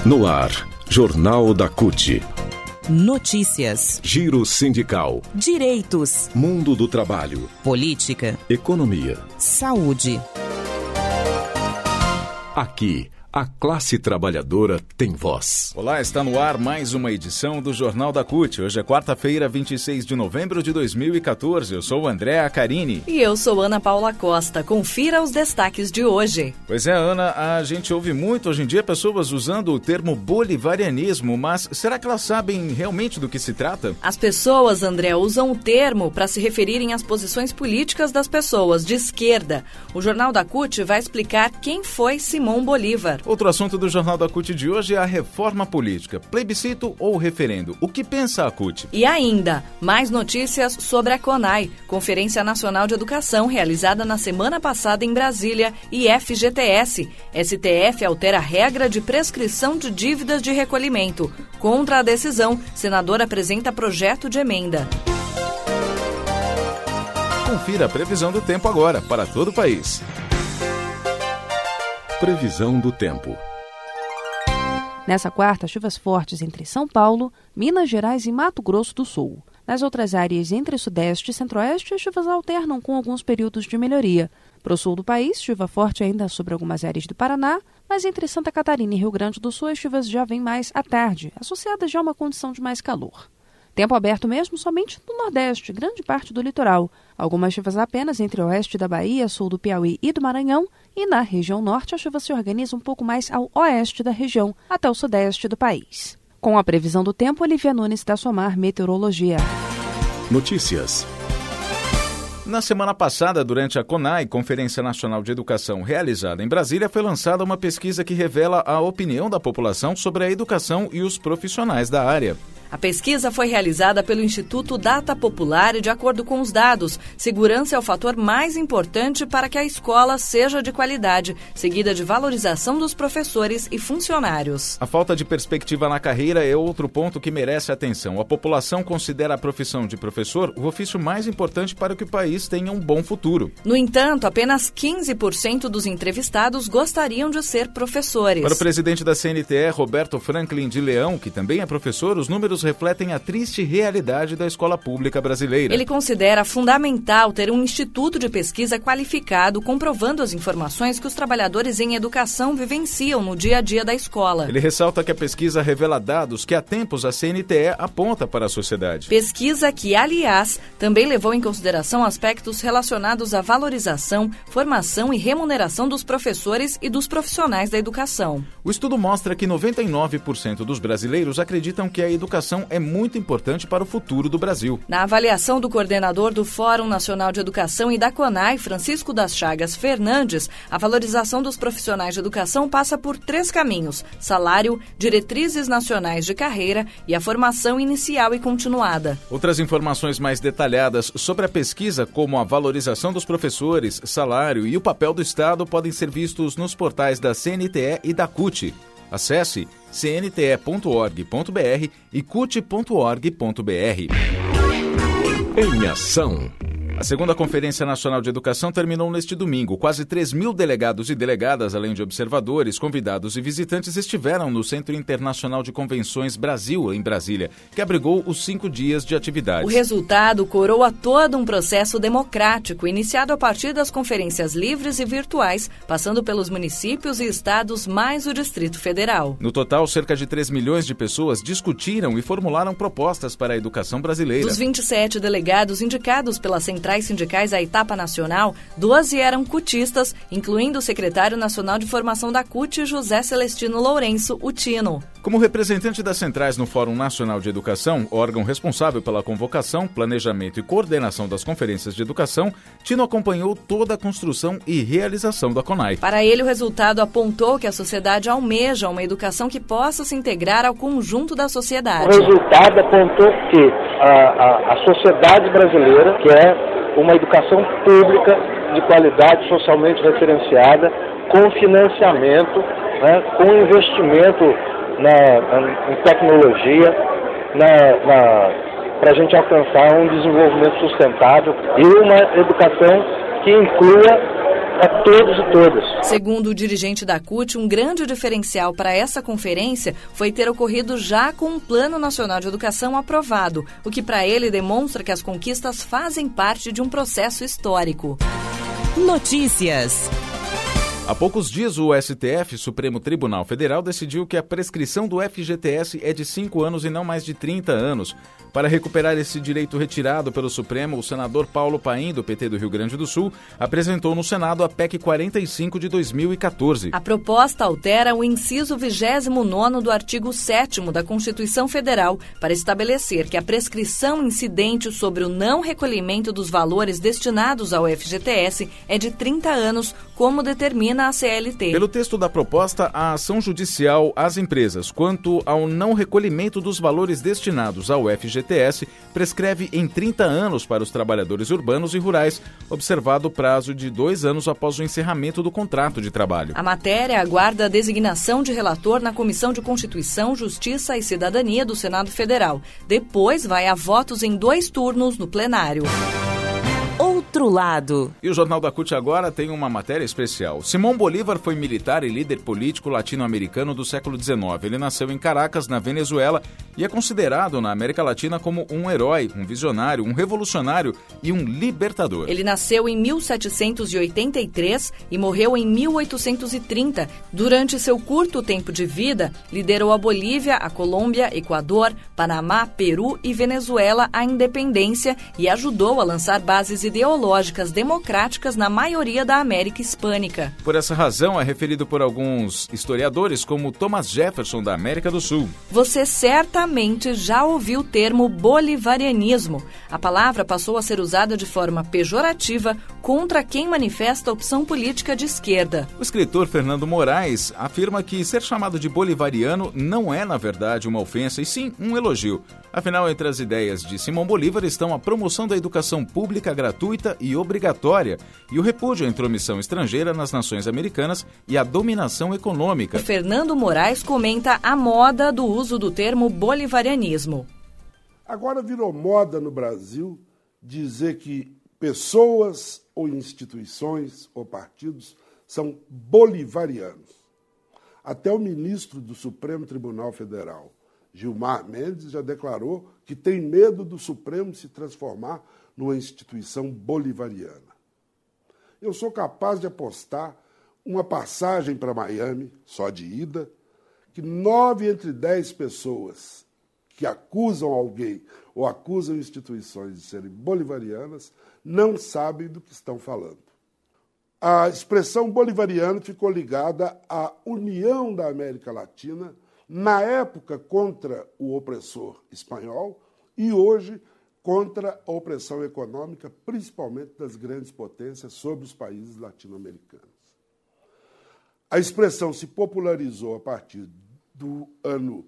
No ar, Jornal da CUT. Notícias. Giro sindical. Direitos. Mundo do trabalho. Política. Economia. Saúde. Aqui, a classe trabalhadora tem voz. Olá, está no ar mais uma edição do Jornal da CUT. Hoje é quarta-feira, 26 de novembro de 2014. Eu sou o André Acarini. E eu sou Ana Paula Costa. Confira os destaques de hoje. Pois é, Ana, a gente ouve muito hoje em dia pessoas usando o termo bolivarianismo, mas será que elas sabem realmente do que se trata? As pessoas, André, usam o termo para se referirem às posições políticas das pessoas de esquerda. O Jornal da CUT vai explicar quem foi Simão Bolívar. Outro assunto do Jornal da CUT de hoje é a reforma política. Plebiscito ou referendo? O que pensa a CUT? E ainda, mais notícias sobre a CONAI, Conferência Nacional de Educação, realizada na semana passada em Brasília, e FGTS. STF altera a regra de prescrição de dívidas de recolhimento. Contra a decisão, senador apresenta projeto de emenda. Confira a previsão do tempo agora para todo o país. Previsão do tempo. Nessa quarta, chuvas fortes entre São Paulo, Minas Gerais e Mato Grosso do Sul. Nas outras áreas entre Sudeste e Centro-Oeste, as chuvas alternam com alguns períodos de melhoria. Para o sul do país, chuva forte ainda sobre algumas áreas do Paraná, mas entre Santa Catarina e Rio Grande do Sul, as chuvas já vêm mais à tarde, associadas já a uma condição de mais calor. Tempo aberto mesmo somente no Nordeste, grande parte do litoral. Algumas chuvas apenas entre o oeste da Bahia, sul do Piauí e do Maranhão. E na região norte, a chuva se organiza um pouco mais ao oeste da região, até o sudeste do país. Com a previsão do tempo, Olivia Nunes da Somar Meteorologia. Notícias. Na semana passada, durante a CONAI, Conferência Nacional de Educação, realizada em Brasília, foi lançada uma pesquisa que revela a opinião da população sobre a educação e os profissionais da área. A pesquisa foi realizada pelo Instituto Data Popular e, de acordo com os dados, segurança é o fator mais importante para que a escola seja de qualidade, seguida de valorização dos professores e funcionários. A falta de perspectiva na carreira é outro ponto que merece atenção. A população considera a profissão de professor o ofício mais importante para que o país tenha um bom futuro. No entanto, apenas 15% dos entrevistados gostariam de ser professores. Para o presidente da CNTE, Roberto Franklin de Leão, que também é professor, os números refletem a triste realidade da escola pública brasileira. Ele considera fundamental ter um instituto de pesquisa qualificado, comprovando as informações que os trabalhadores em educação vivenciam no dia a dia da escola. Ele ressalta que a pesquisa revela dados que há tempos a CNTE aponta para a sociedade. Pesquisa que, aliás, também levou em consideração aspectos relacionados à valorização, formação e remuneração dos professores e dos profissionais da educação. O estudo mostra que 99% dos brasileiros acreditam que a educação é muito importante para o futuro do Brasil. Na avaliação do coordenador do Fórum Nacional de Educação e da CONAI, Francisco das Chagas Fernandes, a valorização dos profissionais de educação passa por 3 caminhos: salário, diretrizes nacionais de carreira e a formação inicial e continuada. Outras informações mais detalhadas sobre a pesquisa, como a valorização dos professores, salário e o papel do Estado, podem ser vistos nos portais da CNTE e da CUT. Acesse cnte.org.br e cut.org.br. Em ação. A segunda Conferência Nacional de Educação terminou neste domingo. Quase 3.000 delegados e delegadas, além de observadores, convidados e visitantes, estiveram no Centro Internacional de Convenções Brasil, em Brasília, que abrigou os 5 dias de atividades. O resultado coroa todo um processo democrático, iniciado a partir das conferências livres e virtuais, passando pelos municípios e estados mais o Distrito Federal. No total, cerca de 3 milhões de pessoas discutiram e formularam propostas para a educação brasileira. Dos 27 delegados indicados pela Centrais sindicais à etapa nacional, 12 eram cutistas, incluindo o secretário nacional de formação da CUT, José Celestino Lourenço, o Tino. Como representante das centrais no Fórum Nacional de Educação, órgão responsável pela convocação, planejamento e coordenação das conferências de educação, Tino acompanhou toda a construção e realização da CONAI. Para ele, o resultado apontou que a sociedade almeja uma educação que possa se integrar ao conjunto da sociedade. O resultado apontou que a sociedade brasileira quer uma educação pública de qualidade, socialmente referenciada, com financiamento, com investimento em tecnologia, para a gente alcançar um desenvolvimento sustentável e uma educação que inclua a todos e todas. Segundo o dirigente da CUT, um grande diferencial para essa conferência foi ter ocorrido já com um Plano Nacional de Educação aprovado, o que para ele demonstra que as conquistas fazem parte de um processo histórico. Notícias. Há poucos dias, o STF, Supremo Tribunal Federal, decidiu que a prescrição do FGTS é de 5 anos e não mais de 30 anos. Para recuperar esse direito retirado pelo Supremo, o senador Paulo Paim, do PT do Rio Grande do Sul, apresentou no Senado a PEC 45 de 2014. A proposta altera o inciso 29º do artigo 7º da Constituição Federal para estabelecer que a prescrição incidente sobre o não recolhimento dos valores destinados ao FGTS é de 30 anos, como determina a CLT. Pelo texto da proposta, a ação judicial às empresas quanto ao não recolhimento dos valores destinados ao FGTS prescreve em 30 anos para os trabalhadores urbanos e rurais, observado o prazo de 2 anos após o encerramento do contrato de trabalho. A matéria aguarda a designação de relator na Comissão de Constituição, Justiça e Cidadania do Senado Federal. Depois vai a votos em 2 turnos no plenário. Outro lado. E o Jornal da CUT agora tem uma matéria especial. Simão Bolívar foi militar e líder político latino-americano do século XIX. Ele nasceu em Caracas, na Venezuela, e é considerado na América Latina como um herói, um visionário, um revolucionário e um libertador. Ele nasceu em 1783 e morreu em 1830. Durante seu curto tempo de vida, liderou a Bolívia, a Colômbia, Equador, Panamá, Peru e Venezuela à independência e ajudou a lançar bases ideológicas democráticas na maioria da América Hispânica. Por essa razão, é referido por alguns historiadores como Thomas Jefferson da América do Sul. Você certamente já ouviu o termo bolivarianismo. A palavra passou a ser usada de forma pejorativa contra quem manifesta a opção política de esquerda. O escritor Fernando Moraes afirma que ser chamado de bolivariano não é, na verdade, uma ofensa, e sim um elogio. Afinal, entre as ideias de Simão Bolívar estão a promoção da educação pública gratuita e obrigatória e o repúdio à intromissão estrangeira nas nações americanas e à dominação econômica. O Fernando Moraes comenta a moda do uso do termo bolivarianismo. Agora virou moda no Brasil dizer que pessoas ou instituições ou partidos são bolivarianos. Até o ministro do Supremo Tribunal Federal, Gilmar Mendes, já declarou que tem medo do Supremo se transformar numa instituição bolivariana. Eu sou capaz de apostar uma passagem para Miami, só de ida, que 9 entre 10 pessoas que acusam alguém ou acusam instituições de serem bolivarianas não sabem do que estão falando. A expressão bolivariano ficou ligada à união da América Latina, na época contra o opressor espanhol e hoje contra a opressão econômica, principalmente das grandes potências sobre os países latino-americanos. A expressão se popularizou a partir do ano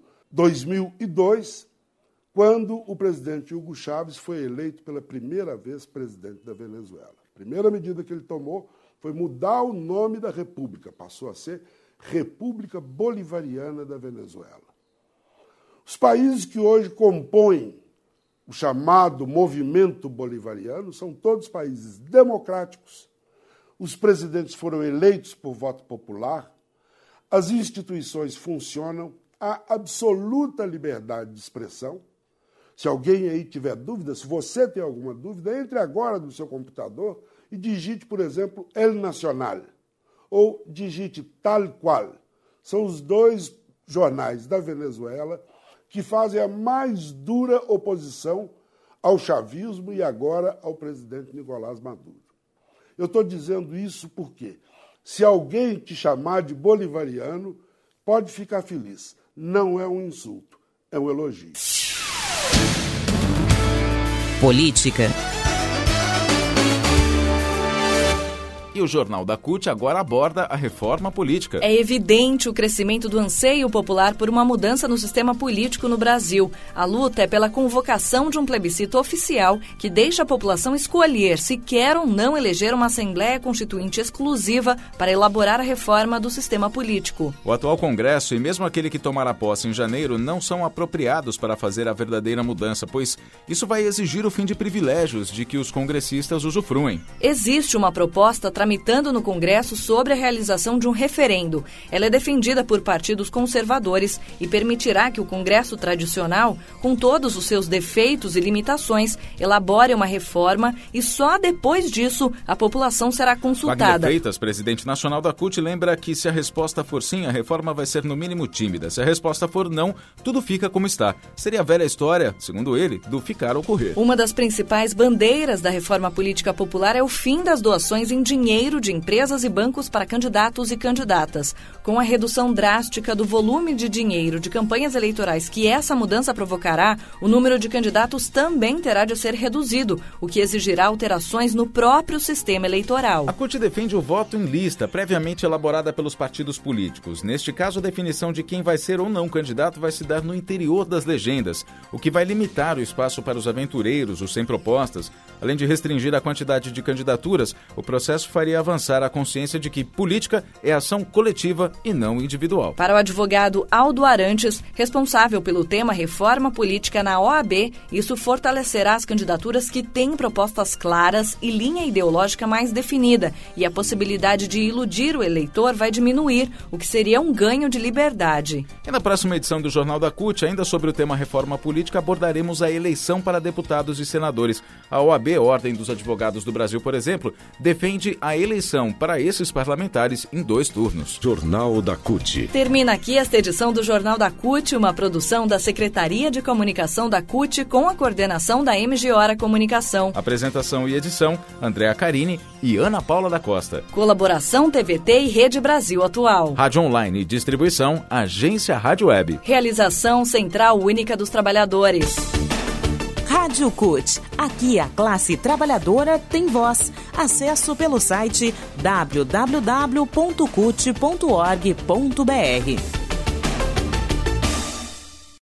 2002, quando o presidente Hugo Chávez foi eleito pela primeira vez presidente da Venezuela. A primeira medida que ele tomou foi mudar o nome da república, passou a ser República Bolivariana da Venezuela. Os países que hoje compõem o chamado movimento bolivariano são todos países democráticos. Os presidentes foram eleitos por voto popular, as instituições funcionam, há absoluta liberdade de expressão. Se alguém aí tiver dúvida, se você tem alguma dúvida, entre agora no seu computador e digite, por exemplo, El Nacional, ou digite Tal Qual. São os 2 jornais da Venezuela que fazem a mais dura oposição ao chavismo e agora ao presidente Nicolás Maduro. Eu estou dizendo isso porque, se alguém te chamar de bolivariano, pode ficar feliz. Não é um insulto, é um elogio. Política. E o Jornal da CUT agora aborda a reforma política. É evidente o crescimento do anseio popular por uma mudança no sistema político no Brasil. A luta é pela convocação de um plebiscito oficial que deixa a população escolher se quer ou não eleger uma Assembleia Constituinte exclusiva para elaborar a reforma do sistema político. O atual Congresso e mesmo aquele que tomará posse em janeiro não são apropriados para fazer a verdadeira mudança, pois isso vai exigir o fim de privilégios de que os congressistas usufruem. Existe uma proposta tramitando no Congresso sobre a realização de um referendo. Ela é defendida por partidos conservadores e permitirá que o Congresso tradicional, com todos os seus defeitos e limitações, elabore uma reforma e só depois disso a população será consultada. Wagner Freitas, presidente nacional da CUT, lembra que se a resposta for sim, a reforma vai ser no mínimo tímida. Se a resposta for não, tudo fica como está. Seria a velha história, segundo ele, do ficar ou correr. Uma das principais bandeiras da reforma política popular é o fim das doações em dinheiro de empresas e bancos para candidatos e candidatas. Com a redução drástica do volume de dinheiro de campanhas eleitorais que essa mudança provocará, o número de candidatos também terá de ser reduzido, o que exigirá alterações no próprio sistema eleitoral. A CUT defende o voto em lista, previamente elaborada pelos partidos políticos. Neste caso, a definição de quem vai ser ou não candidato vai se dar no interior das legendas, o que vai limitar o espaço para os aventureiros, os sem propostas. Além de restringir a quantidade de candidaturas, o processo faria avançar a consciência de que política é ação coletiva e não individual. Para o advogado Aldo Arantes, responsável pelo tema reforma política na OAB, isso fortalecerá as candidaturas que têm propostas claras e linha ideológica mais definida, e a possibilidade de iludir o eleitor vai diminuir, o que seria um ganho de liberdade. E na próxima edição do Jornal da CUT, ainda sobre o tema reforma política, abordaremos a eleição para deputados e senadores. A OAB, Ordem dos Advogados do Brasil, por exemplo, defende a eleição para esses parlamentares em 2 turnos. Jornal da CUT. Termina aqui esta edição do Jornal da CUT, uma produção da Secretaria de Comunicação da CUT com a coordenação da MGORA Comunicação. Apresentação e edição, Andréa Carini e Ana Paula da Costa. Colaboração TVT e Rede Brasil Atual. Rádio Online e distribuição, Agência Rádio Web. Realização Central Única dos Trabalhadores. Rádio CUT. Aqui a classe trabalhadora tem voz. Acesso pelo site www.cut.org.br.